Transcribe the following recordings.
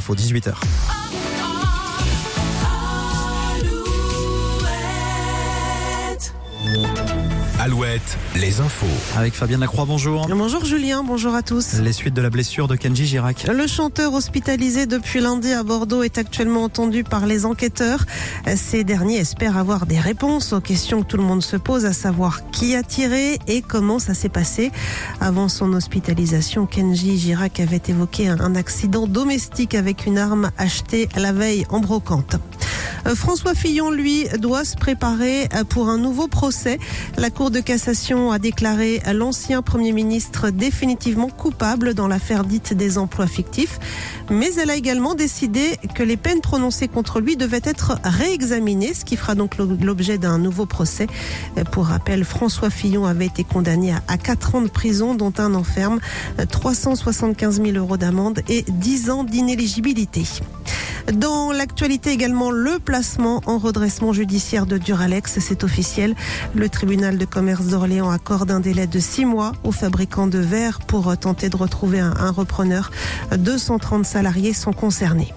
infos, 18h. Alouette, les infos. Avec Fabienne Lacroix, bonjour. Bonjour Julien, bonjour à tous. Les suites de la blessure de Kenji Girac. Le chanteur hospitalisé depuis lundi à Bordeaux est actuellement entendu par les enquêteurs. Ces derniers espèrent avoir des réponses aux questions que tout le monde se pose, à savoir qui a tiré et comment ça s'est passé. Avant son hospitalisation, Kenji Girac avait évoqué un accident domestique avec une arme achetée la veille en brocante. François Fillon, lui, doit se préparer pour un nouveau procès. La Cour de cassation a déclaré l'ancien Premier ministre définitivement coupable dans l'affaire dite des emplois fictifs. Mais elle a également décidé que les peines prononcées contre lui devaient être réexaminées, ce qui fera donc l'objet d'un nouveau procès. Pour rappel, François Fillon avait été condamné à 4 ans de prison, dont un an ferme, 375 000 € d'amende et 10 ans d'inéligibilité. Dans l'actualité également, le placement en redressement judiciaire de Duralex, c'est officiel. Le tribunal de commerce d'Orléans accorde un délai de 6 mois aux fabricants de verre pour tenter de retrouver un repreneur. 230 salariés sont concernés.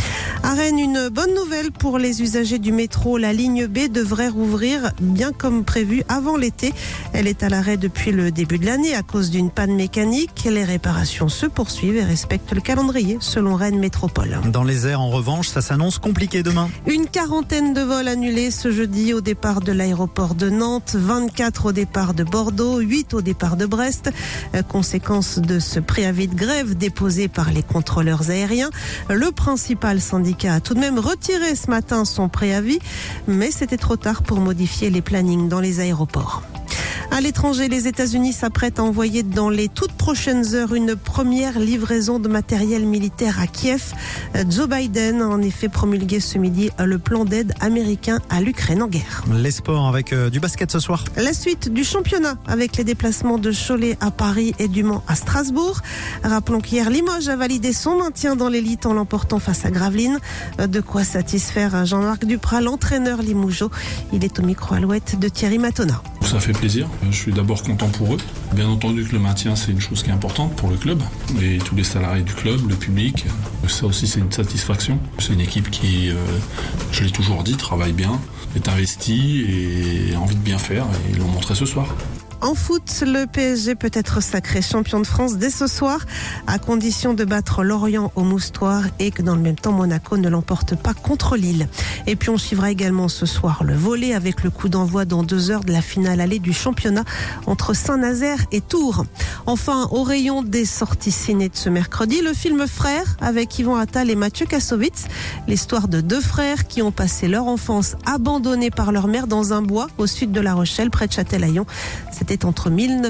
À Rennes, une bonne nouvelle pour les usagers du métro. La ligne B devrait rouvrir bien comme prévu avant l'été. Elle est à l'arrêt depuis le début de l'année à cause d'une panne mécanique. Les réparations se poursuivent et respectent le calendrier selon Rennes Métropole. Dans les airs, en revanche, ça s'annonce compliqué demain. Une 40aine de vols annulés ce jeudi au départ de l'aéroport de Nantes, 24 au départ de Bordeaux, 8 au départ de Brest. Conséquence de ce préavis de grève déposé par les contrôleurs aériens, le principal syndicat a tout de même retiré ce matin son préavis, mais c'était trop tard pour modifier les plannings dans les aéroports. À l'étranger, les États-Unis s'apprêtent à envoyer dans les toutes prochaines heures une première livraison de matériel militaire à Kiev. Joe Biden a en effet promulgué ce midi le plan d'aide américain à l'Ukraine en guerre. Les sports avec du basket ce soir. La suite du championnat avec les déplacements de Cholet à Paris et du Mans à Strasbourg. Rappelons qu'hier, Limoges a validé son maintien dans l'élite en l'emportant face à Gravelines. De quoi satisfaire Jean-Marc Duprat, l'entraîneur limougeot. Il est au micro Alouette de Thierry Matona. Ça fait plaisir. Je suis d'abord content pour eux. Bien entendu que le maintien, c'est une chose qui est importante pour le club et tous les salariés du club, le public. Ça aussi, c'est une satisfaction. C'est une équipe qui, je l'ai toujours dit, travaille bien, est investie et a envie de bien faire et ils l'ont montré ce soir. En foot, le PSG peut être sacré champion de France dès ce soir, à condition de battre Lorient au Moustoir et que dans le même temps, Monaco ne l'emporte pas contre Lille. Et puis on suivra également ce soir le volley avec le coup d'envoi dans 2 heures de la finale allée du championnat entre Saint-Nazaire et Tours. Enfin, au rayon des sorties ciné de ce mercredi, le film Frères avec Yvan Attal et Mathieu Kassovitz. L'histoire de 2 frères qui ont passé leur enfance abandonnés par leur mère dans un bois au sud de La Rochelle, près de Châtelaillon. C'était entre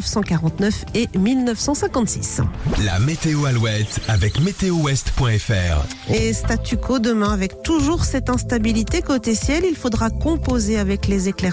1949 et 1956. La météo Alouette avec météowest.fr. Et statu quo demain avec toujours cette instabilité côté ciel. Il faudra composer avec les éclaircies